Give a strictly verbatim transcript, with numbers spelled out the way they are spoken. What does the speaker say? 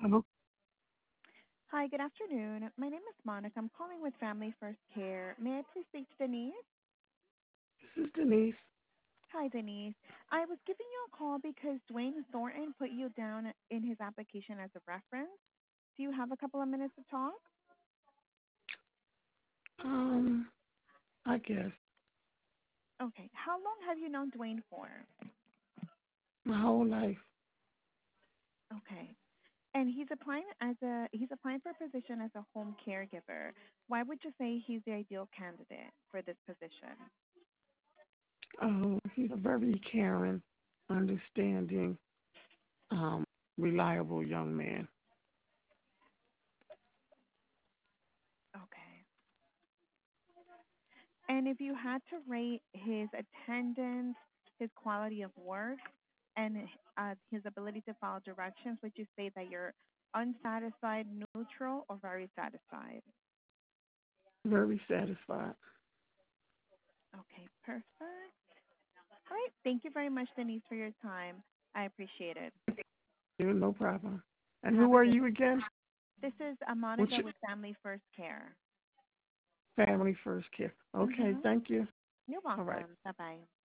Hello, Hi, good afternoon. My name is Monica. I'm calling with Family First Care. May I please speak to Denise? this is Denise. Hi, Denise. I was giving you a call because Dwayne Thornton put you down in his application as a reference. Do you have a couple of minutes to talk? Um, I guess Okay. How long have you known Dwayne for? my whole life. Okay. And he's applying as a he's applying for a position as a home caregiver. Why would you say he's the ideal candidate for this position? Um, he's a very caring, understanding, um, reliable young man. Okay. And if you had to rate his attendance, his quality of work, and uh, his ability to follow directions, would you say that you're unsatisfied, neutral, or very satisfied? Very satisfied. Okay, perfect. All right. Thank you very much, Denise, for your time. I appreciate it. Yeah, no problem. And Have who a are good. you again? This is uh, What's Monica your with Family First Care. family first care? Okay, Mhm. thank you. You're All right. welcome. Bye bye.